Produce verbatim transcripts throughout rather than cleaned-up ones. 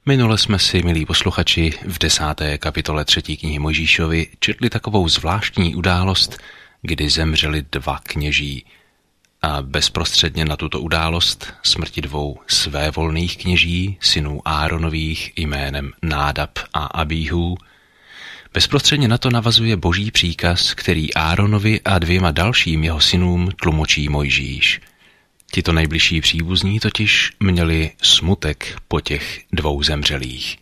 Minule jsme si, milí posluchači, v desáté kapitole třetí knihy Mojžíšovi četli takovou zvláštní událost, kdy zemřeli dva kněží. A bezprostředně na tuto událost, smrti dvou svévolných kněží, synů Áronových jménem Nádab a Abíhů, bezprostředně na to navazuje boží příkaz, který Áronovi a dvěma dalším jeho synům tlumočí Mojžíš. Tito nejbližší příbuzní totiž měli smutek po těch dvou zemřelých.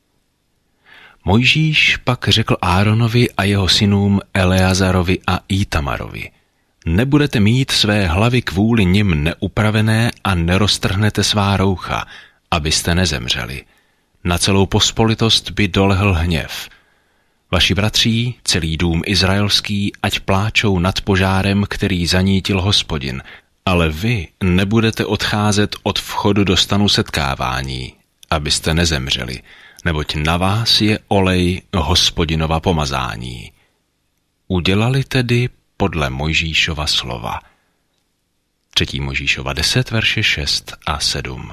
Mojžíš pak řekl Áronovi a jeho synům Eleazarovi a Ítamarovi: Nebudete mít své hlavy kvůli nim neupravené a neroztrhnete svá roucha, abyste nezemřeli. Na celou pospolitost by dolehl hněv. Vaši bratří, celý dům izraelský, ať pláčou nad požárem, který zanítil Hospodin, ale vy nebudete odcházet od vchodu do stanu setkávání, abyste nezemřeli, neboť na vás je olej Hospodinova pomazání. Udělali tedy podle Mojžíšova slova. třetí Mojžíšova deset, verše šest a sedm.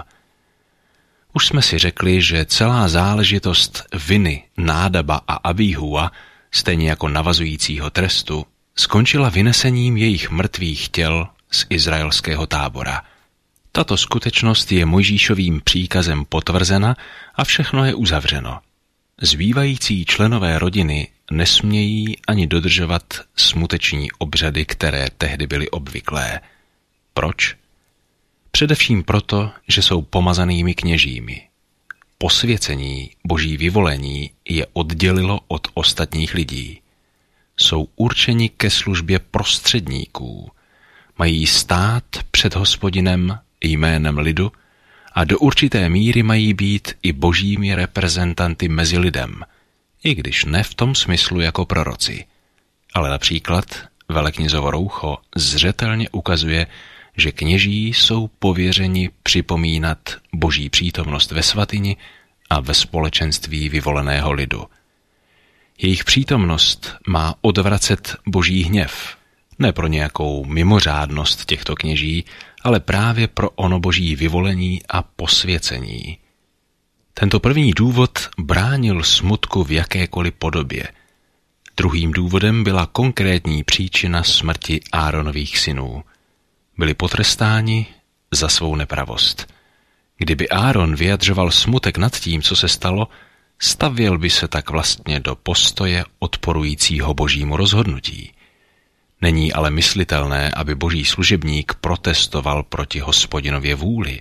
Už jsme si řekli, že celá záležitost viny Nádaba a Abíhua, stejně jako navazujícího trestu, skončila vynesením jejich mrtvých těl z izraelského tábora. Tato skutečnost je Mojžíšovým příkazem potvrzena a všechno je uzavřeno. Zbývající členové rodiny nesmějí ani dodržovat smuteční obřady, které tehdy byly obvyklé. Proč? Především proto, že jsou pomazanými kněžími. Posvěcení, boží vyvolení je oddělilo od ostatních lidí. Jsou určeni ke službě prostředníků. Mají stát před Hospodinem jménem lidu a do určité míry mají být i božími reprezentanty mezi lidem, i když ne v tom smyslu jako proroci. Ale například veleknězovo roucho zřetelně ukazuje, že kněží jsou pověřeni připomínat boží přítomnost ve svatyni a ve společenství vyvoleného lidu. Jejich přítomnost má odvracet boží hněv, ne pro nějakou mimořádnost těchto kněží, ale právě pro ono boží vyvolení a posvěcení. Tento první důvod bránil smutku v jakékoliv podobě. Druhým důvodem byla konkrétní příčina smrti Áronových synů. Byli potrestáni za svou nepravost. Kdyby Áron vyjadřoval smutek nad tím, co se stalo, stavěl by se tak vlastně do postoje odporujícího božímu rozhodnutí. Není ale myslitelné, aby boží služebník protestoval proti Hospodinově vůli.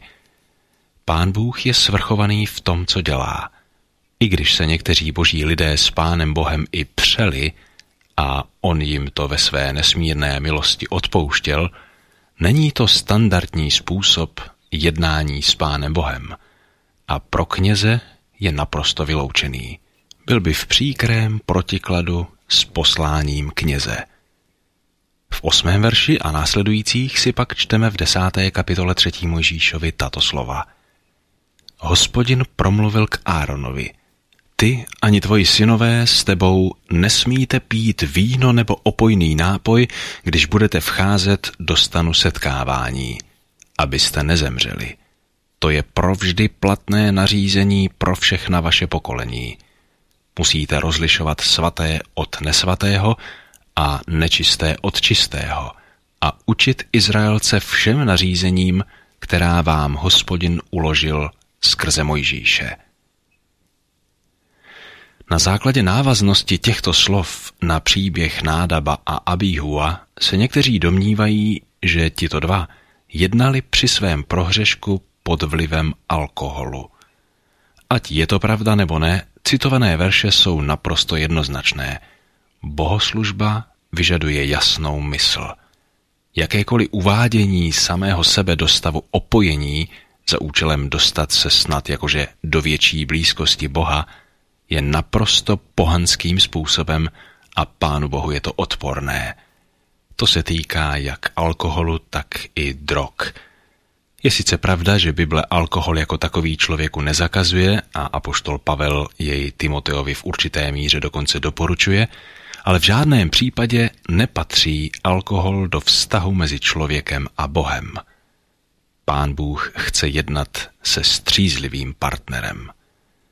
Pán Bůh je svrchovaný v tom, co dělá. I když se někteří boží lidé s Pánem Bohem i přeli a on jim to ve své nesmírné milosti odpouštěl, není to standardní způsob jednání s Pánem Bohem a pro kněze je naprosto vyloučený. Byl by v příkrém protikladu s posláním kněze. V osmém verši a následujících si pak čteme v desáté kapitole třetí Mojžíšovi tato slova. Hospodin promluvil k Áronovi: Ty ani tvoji synové s tebou nesmíte pít víno nebo opojný nápoj, když budete vcházet do stanu setkávání, abyste nezemřeli. To je provždy platné nařízení pro všechna vaše pokolení. Musíte rozlišovat svaté od nesvatého a nečisté od čistého a učit Izraelce všem nařízením, která vám Hospodin uložil skrze Mojžíše. Na základě návaznosti těchto slov na příběh Nádaba a Abíhua se někteří domnívají, že tito dva jednali při svém prohřešku pod vlivem alkoholu. Ať je to pravda nebo ne, citované verše jsou naprosto jednoznačné. Bohoslužba vyžaduje jasnou mysl. Jakékoliv uvádění samého sebe do stavu opojení za účelem dostat se snad jakože do větší blízkosti Boha je naprosto pohanským způsobem a Pánu Bohu je to odporné. To se týká jak alkoholu, tak i drog. Je sice pravda, že Bible alkohol jako takový člověku nezakazuje a apoštol Pavel jej Timoteovi v určité míře dokonce doporučuje, ale v žádném případě nepatří alkohol do vztahu mezi člověkem a Bohem. Pán Bůh chce jednat se střízlivým partnerem.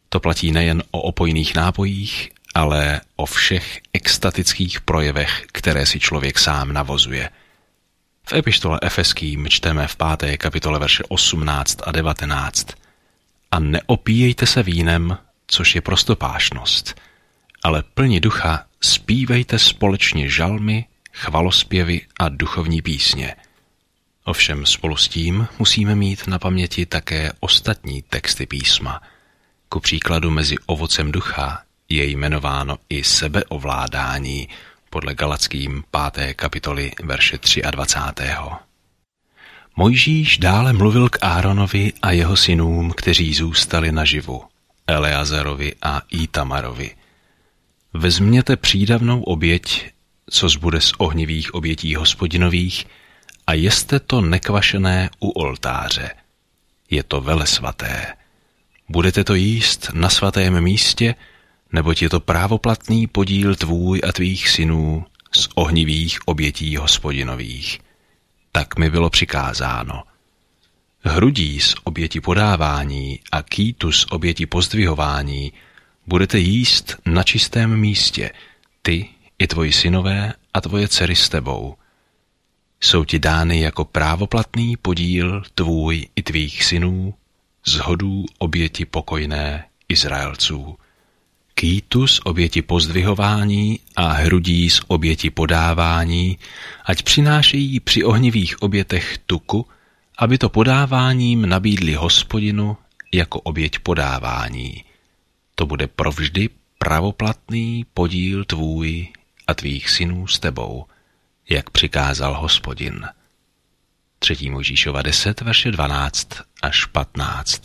To platí nejen o opojných nápojích, ale o všech extatických projevech, které si člověk sám navozuje. V epištole Efeským čteme v páté kapitole verše osmnáct a devatenáct. A neopíjejte se vínem, což je prostopášnost, ale plni ducha zpívejte společně žalmy, chvalospěvy a duchovní písně. Ovšem spolu s tím musíme mít na paměti také ostatní texty písma. Ku příkladu mezi ovocem ducha je jmenováno i sebeovládání podle Galackým páté kapitoly verše dvacátého třetího Mojžíš dále mluvil k Áronovi a jeho synům, kteří zůstali naživu, Eleazarovi a Ítamarovi. Vezměte přídavnou oběť, co zbude z ohnivých obětí hospodinových, a jeste to nekvašené u oltáře. Je to velesvaté. Budete to jíst na svatém místě, neboť je to právoplatný podíl tvůj a tvých synů z ohnivých obětí hospodinových. Tak mi bylo přikázáno. Hrudí z oběti podávání a kýtu z oběti pozdvihování budete jíst na čistém místě, ty i tvoji synové a tvoje dcery s tebou. Jsou ti dány jako právoplatný podíl tvůj i tvých synů z hodů oběti pokojné Izraelců. Kýtu z oběti pozdvihování a hrudí z oběti podávání, ať přinášejí při ohnivých obětech tuku, aby to podáváním nabídli Hospodinu jako oběť podávání. To bude provždy pravoplatný podíl tvůj a tvých synů s tebou, jak přikázal Hospodin. třetí Mojžíšova deset, verše dvanáct až patnáct.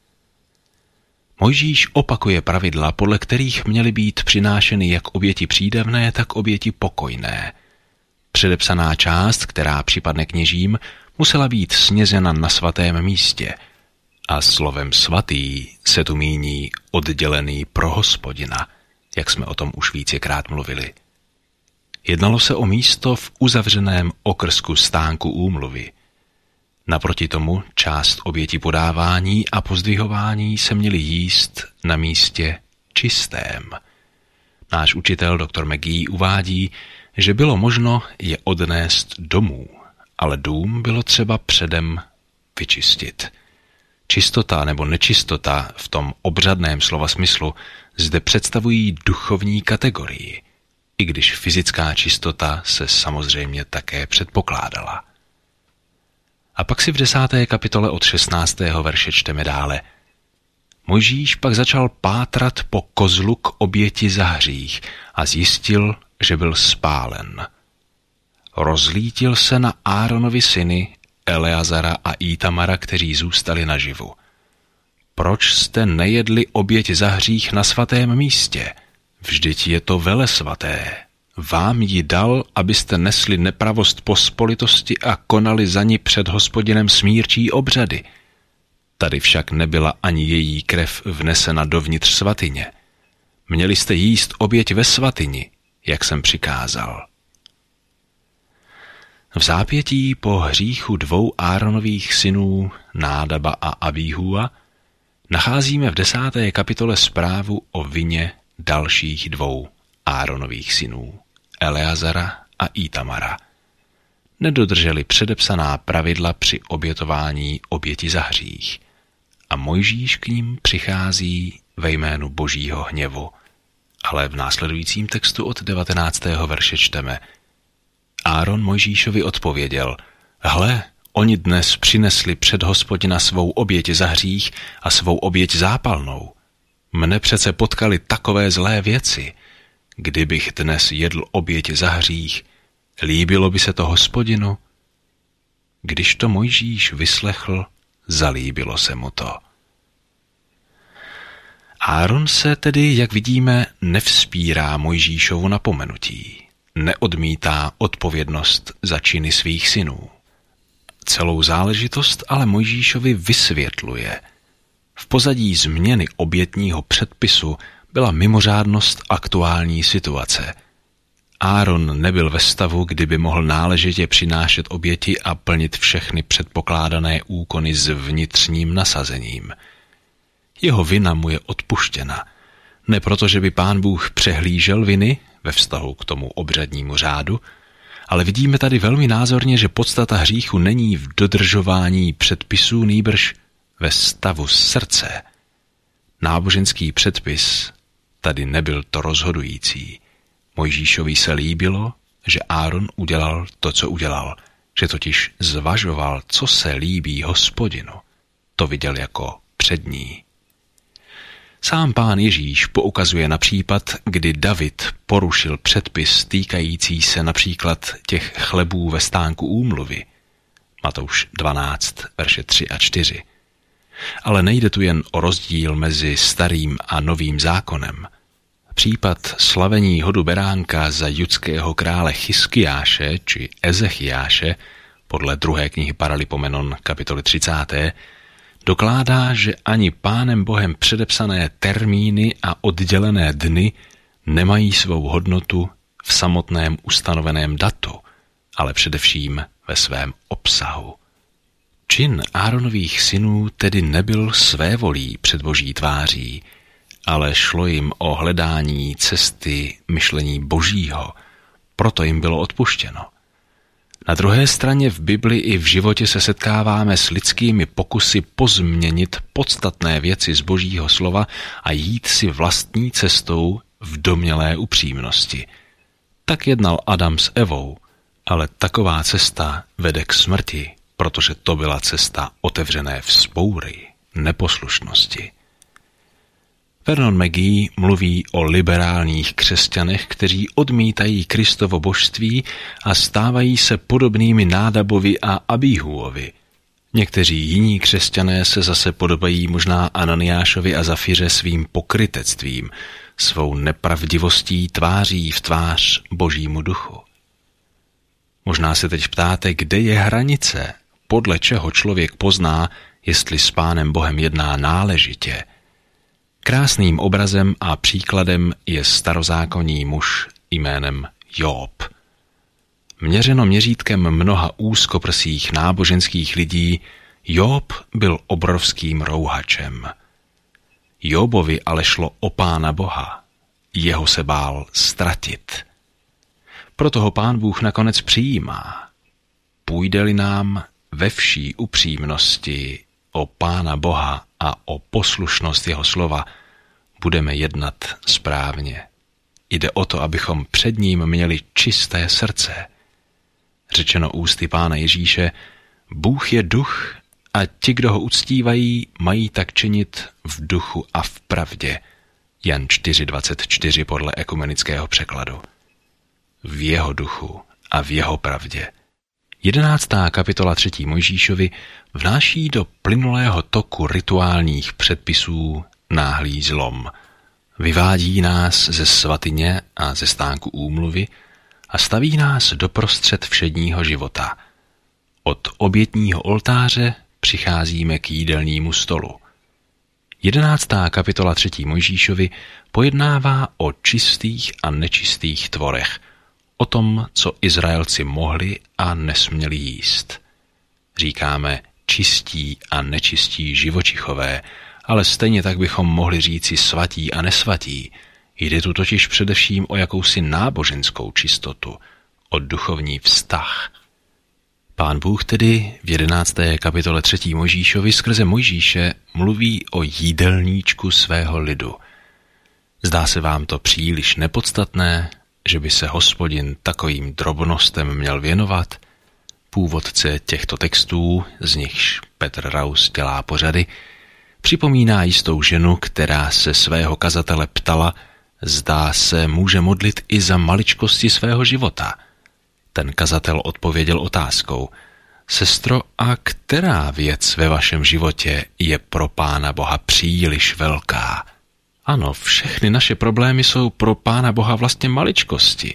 Mojžíš opakuje pravidla, podle kterých měly být přinášeny jak oběti přídavné, tak oběti pokojné. Předepsaná část, která připadne kněžím, musela být snězena na svatém místě a slovem svatý se tu míní oddělený pro Hospodina, jak jsme o tom už vícekrát mluvili. Jednalo se o místo v uzavřeném okrsku stánku úmluvy. Naproti tomu část oběti podávání a pozdvihování se měly jíst na místě čistém. Náš učitel doktor McGee uvádí, že bylo možno je odnést domů, ale dům bylo třeba předem vyčistit. Čistota nebo nečistota v tom obřadném slova smyslu zde představují duchovní kategorii, i když fyzická čistota se samozřejmě také předpokládala. A pak si v desáté kapitole od šestnáctého verše čteme dále. Mojžíš pak začal pátrat po kozlu k oběti za hřích a zjistil, že byl spálen. Rozlítil se na Áronovi syny Eleazara a Ítamara, kteří zůstali naživu. Proč jste nejedli oběť za hřích na svatém místě? Vždyť je to velesvaté. Vám ji dal, abyste nesli nepravost pospolitosti a konali za ní před Hospodinem smírčí obřady. Tady však nebyla ani její krev vnesena dovnitř svatyně. Měli jste jíst oběť ve svatyni, jak jsem přikázal. V zápětí po hříchu dvou Áronových synů Nádaba a Abíhua nacházíme v desáté kapitole zprávu o vině dalších dvou Áronových synů, Eleazara a Ítamara. Nedodrželi předepsaná pravidla při obětování oběti za hřích a Mojžíš k ním přichází ve jménu Božího hněvu. Ale v následujícím textu od devatenáctého verše čteme: Áron Mojžíšovi odpověděl: Hle, oni dnes přinesli před Hospodina svou oběť za hřích a svou oběť zápalnou. Mne přece potkali takové zlé věci. Kdybych dnes jedl oběť za hřích, líbilo by se to Hospodinu? Když to Mojžíš vyslechl, zalíbilo se mu to. Áron se tedy, jak vidíme, nevzpírá Mojžíšovu napomenutí. Neodmítá odpovědnost za činy svých synů. Celou záležitost ale Mojžíšovi vysvětluje. V pozadí změny obětního předpisu byla mimořádnost aktuální situace. Áron nebyl ve stavu, kdyby mohl náležitě přinášet oběti a plnit všechny předpokládané úkony s vnitřním nasazením. Jeho vina mu je odpuštěna. Ne proto, že by Pán Bůh přehlížel viny ve vztahu k tomu obřadnímu řádu, ale vidíme tady velmi názorně, že podstata hříchu není v dodržování předpisů, nýbrž ve stavu srdce. Náboženský předpis tady nebyl to rozhodující. Mojžíšovi se líbilo, že Áron udělal to, co udělal, že totiž zvažoval, co se líbí Hospodinu. To viděl jako přední. Sám Pán Ježíš poukazuje na případ, kdy David porušil předpis týkající se například těch chlebů ve stánku úmluvy. Matouš dvanáct, verše tři a čtyři. Ale nejde tu jen o rozdíl mezi starým a novým zákonem. Případ slavení hodu beránka za judského krále Chiskiáše či Ezechiáše, podle druhé knihy Paralipomenon kapitoly třicáté, dokládá, že ani Pánem Bohem předepsané termíny a oddělené dny nemají svou hodnotu v samotném ustanoveném datu, ale především ve svém obsahu. Čin Áronových synů tedy nebyl svévolí před Boží tváří, ale šlo jim o hledání cesty myšlení Božího, proto jim bylo odpuštěno. Na druhé straně v Bibli i v životě se setkáváme s lidskými pokusy pozměnit podstatné věci z Božího slova a jít si vlastní cestou v domnělé upřímnosti. Tak jednal Adam s Evou, ale taková cesta vede k smrti, protože to byla cesta otevřené vzpoury, neposlušnosti. Vernon McGee mluví o liberálních křesťanech, kteří odmítají Kristovo božství a stávají se podobnými Nádabovi a Abíhuovi. Někteří jiní křesťané se zase podobají možná Ananiášovi a Zafiře svým pokrytectvím, svou nepravdivostí tváří v tvář Božímu duchu. Možná se teď ptáte, kde je hranice, podle čeho člověk pozná, jestli s Pánem Bohem jedná náležitě. Krásným obrazem a příkladem je starozákonní muž jménem Job. Měřeno měřítkem mnoha úzkoprsých náboženských lidí, Job byl obrovským rouhačem. Jobovi ale šlo o Pána Boha, jeho se bál ztratit. Proto ho Pán Bůh nakonec přijímá. Půjde-li nám ve vší upřímnosti o Pána Boha a o poslušnost jeho slova, budeme jednat správně. Jde o to, abychom před ním měli čisté srdce. Řečeno ústy Pána Ježíše, Bůh je duch a ti, kdo ho uctívají, mají tak činit v duchu a v pravdě. Jan čtyři dvacet čtyři podle ekumenického překladu. V jeho duchu a v jeho pravdě. Jedenáctá kapitola třetí Mojžíšovi vnáší do plynulého toku rituálních předpisů náhlý zlom. Vyvádí nás ze svatyně a ze stánku úmluvy a staví nás doprostřed všedního života. Od obětního oltáře přicházíme k jídelnímu stolu. Jedenáctá kapitola třetí Mojžíšovi pojednává o čistých a nečistých tvorech, o tom, co Izraelci mohli a nesměli jíst. Říkáme čistí a nečistí živočichové, ale stejně tak bychom mohli říci svatí a nesvatí. Jde tu totiž především o jakousi náboženskou čistotu, o duchovní vztah. Pán Bůh tedy v jedenácté kapitole třetí Mojžíšovi skrze Mojžíše mluví o jídelníčku svého lidu. Zdá se vám to příliš nepodstatné, že by se Hospodin takovým drobnostem měl věnovat? Původce těchto textů, z nichž Petr Raus dělá pořady, připomíná jistou ženu, která se svého kazatele ptala, zdá se může modlit i za maličkosti svého života. Ten kazatel odpověděl otázkou, sestro, a která věc ve vašem životě je pro Pána Boha příliš velká? Ano, všechny naše problémy jsou pro Pána Boha vlastně maličkosti.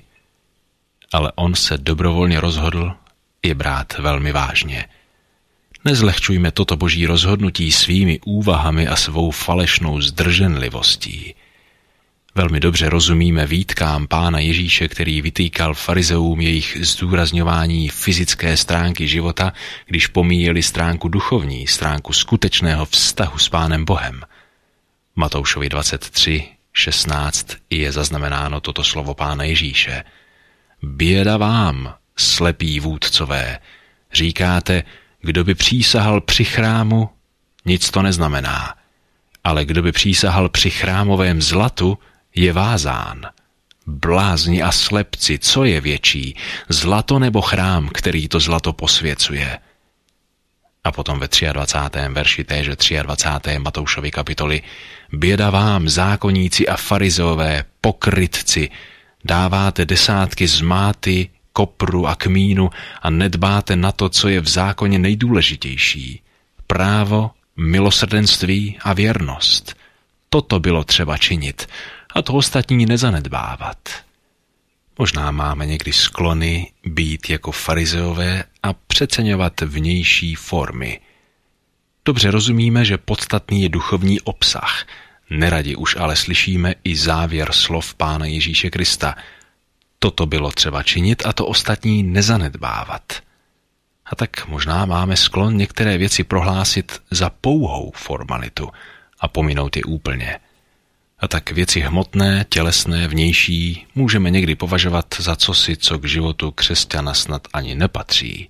Ale on se dobrovolně rozhodl je brát velmi vážně. Nezlehčujme toto boží rozhodnutí svými úvahami a svou falešnou zdrženlivostí. Velmi dobře rozumíme výtkám Pána Ježíše, který vytýkal farizeům jejich zdůrazňování fyzické stránky života, když pomíjeli stránku duchovní, stránku skutečného vztahu s Pánem Bohem. Matoušovi dvacet tři, šestnáct je zaznamenáno toto slovo Pána Ježíše. Běda vám, slepí vůdcové, říkáte, kdo by přísahal při chrámu, nic to neznamená, ale kdo by přísahal při chrámovém zlatu, je vázán. Blázni a slepci, co je větší, zlato nebo chrám, který to zlato posvěcuje? A potom ve dvacátém třetím verši téže dvacáté třetí Matoušovy kapitoly: Běda vám, zákoníci a farizeové, pokrytci, dáváte desátky z máty, kopru a kmínu a nedbáte na to, co je v zákoně nejdůležitější. Právo, milosrdenství a věrnost. Toto bylo třeba činit a to ostatní nezanedbávat. Možná máme někdy sklony být jako farizeové a přeceňovat vnější formy. Dobře rozumíme, že podstatný je duchovní obsah. Neradi už ale slyšíme i závěr slov Pána Ježíše Krista. Toto bylo třeba činit a to ostatní nezanedbávat. A tak možná máme sklon některé věci prohlásit za pouhou formalitu a pominout je úplně. A tak věci hmotné, tělesné, vnější můžeme někdy považovat za cosi, co k životu křesťana snad ani nepatří.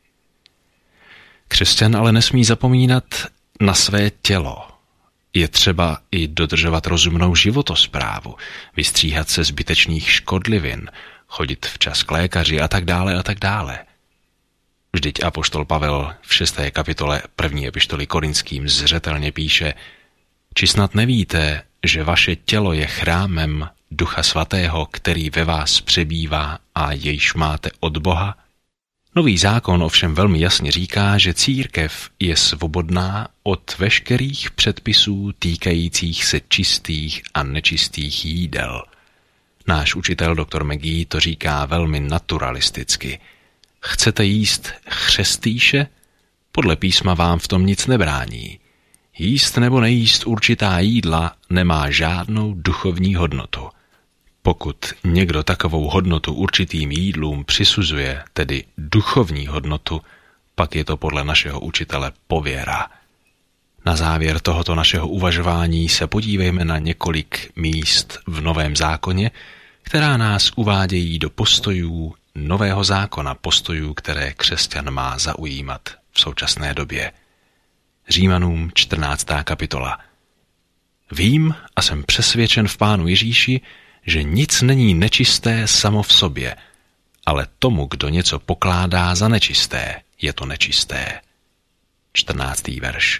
Křesťan ale nesmí zapomínat na své tělo. Je třeba i dodržovat rozumnou životosprávu, vystříhat se zbytečných škodlivin, chodit včas k lékaři a tak dále a tak dále. Vždyť apoštol Pavel v šesté kapitole první epištoly Korinským zřetelně píše: Či snad nevíte, že vaše tělo je chrámem Ducha Svatého, který ve vás přebývá a jejž máte od Boha? Nový zákon ovšem velmi jasně říká, že církev je svobodná od veškerých předpisů týkajících se čistých a nečistých jídel. Náš učitel doktor McGee to říká velmi naturalisticky. Chcete jíst chřestýše? Podle písma vám v tom nic nebrání. Jíst nebo nejíst určitá jídla nemá žádnou duchovní hodnotu. Pokud někdo takovou hodnotu určitým jídlům přisuzuje, tedy duchovní hodnotu, pak je to podle našeho učitele pověra. Na závěr tohoto našeho uvažování se podívejme na několik míst v Novém zákoně, která nás uvádějí do postojů Nového zákona, postojů, které křesťan má zaujímat v současné době. Římanům čtrnáctá kapitola. Vím a jsem přesvědčen v Pánu Ježíši, že nic není nečisté samo v sobě, ale tomu, kdo něco pokládá za nečisté, je to nečisté. čtrnáctý verš.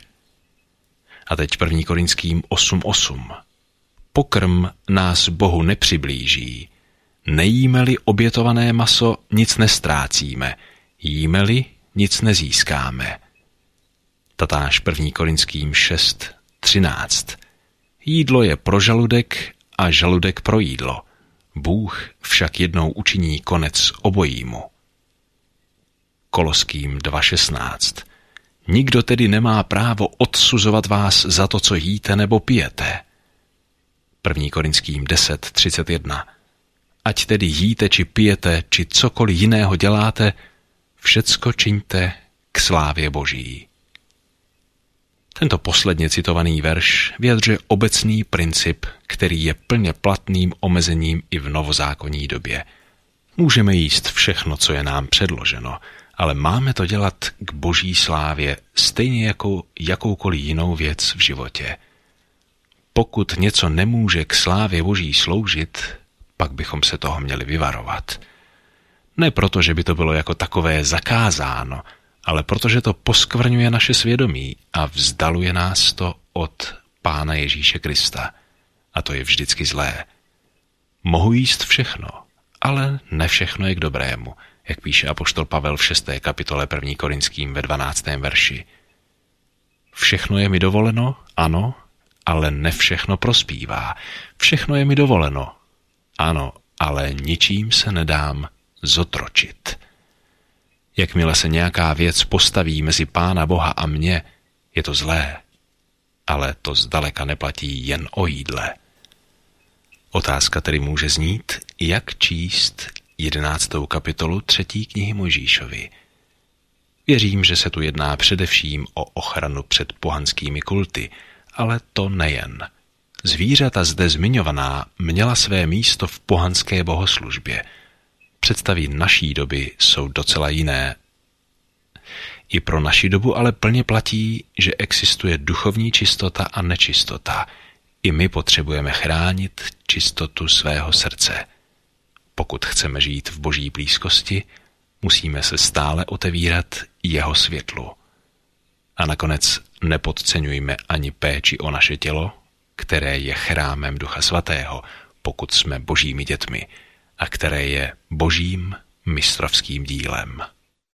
A teď první Korinským osm osm. Pokrm nás Bohu nepřiblíží. Nejíme-li obětované maso, nic nestrácíme. Jíme-li, nic nezískáme. Tatáž první Korinským šest třináct. Jídlo je pro žaludek a žaludek pro jídlo. Bůh však jednou učiní konec obojímu. Koloským dva šestnáct. Nikdo tedy nemá právo odsuzovat vás za to, co jíte nebo pijete. první Korinským deset třicet jedna. Ať tedy jíte, či pijete, či cokoliv jiného děláte, všecko čiňte k slávě Boží. Tento posledně citovaný verš vyjadřuje obecný princip, který je plně platným omezením i v novozákonní době. Můžeme jíst všechno, co je nám předloženo, ale máme to dělat k Boží slávě stejně jako jakoukoliv jinou věc v životě. Pokud něco nemůže k slávě Boží sloužit, pak bychom se toho měli vyvarovat. Ne proto, že by to bylo jako takové zakázáno, ale protože to poskvrňuje naše svědomí a vzdaluje nás to od Pána Ježíše Krista. A to je vždycky zlé. Mohu jíst všechno, ale ne všechno je k dobrému, jak píše apoštol Pavel v šesté kapitole první Korinským ve dvanáctém verši. Všechno je mi dovoleno, ano, ale ne všechno prospívá. Všechno je mi dovoleno, ano, ale ničím se nedám zotročit. Jakmile se nějaká věc postaví mezi Pána Boha a mě, je to zlé. Ale to zdaleka neplatí jen o jídle. Otázka tedy může znít, jak číst jedenáctou kapitolu třetí knihy Mojžíšovy. Věřím, že se tu jedná především o ochranu před pohanskými kulty, ale to nejen. Zvířata zde zmiňovaná měla své místo v pohanské bohoslužbě. Představy naší doby jsou docela jiné. I pro naši dobu ale plně platí, že existuje duchovní čistota a nečistota. I my potřebujeme chránit čistotu svého srdce. Pokud chceme žít v Boží blízkosti, musíme se stále otevírat jeho světlu. A nakonec nepodceňujme ani péči o naše tělo, které je chrámem Ducha Svatého, pokud jsme Božími dětmi, a které je Božím mistrovským dílem.